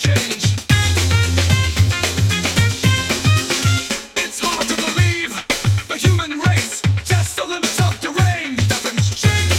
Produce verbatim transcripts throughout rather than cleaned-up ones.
change. It's hard to believe the human race tests the limits of the range. Nothing's changed.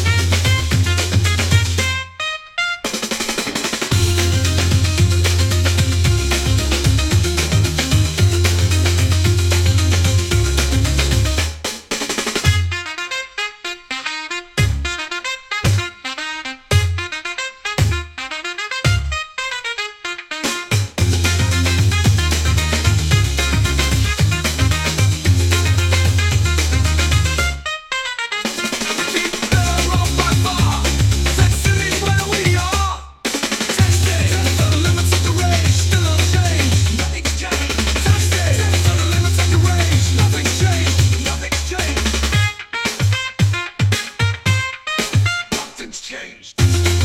Changed.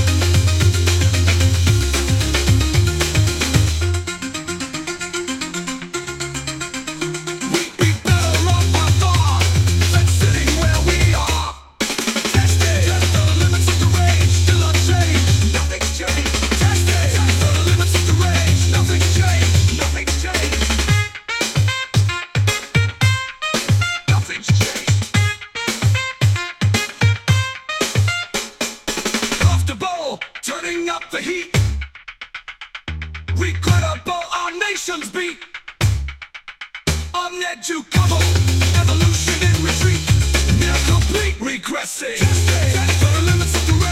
We'd be better off by far than sitting where we are. Tested, test the limits of the range, still unchanged. Nothing's changed. Tested, test the limits of the range. Nothing's changed. Nothing's changed. Nothing's changed. Comfortable, turning up the heat. Regrettable, our nation's beat. Uneducable, evolution in retreat. Near complete regressing. Test the limits of the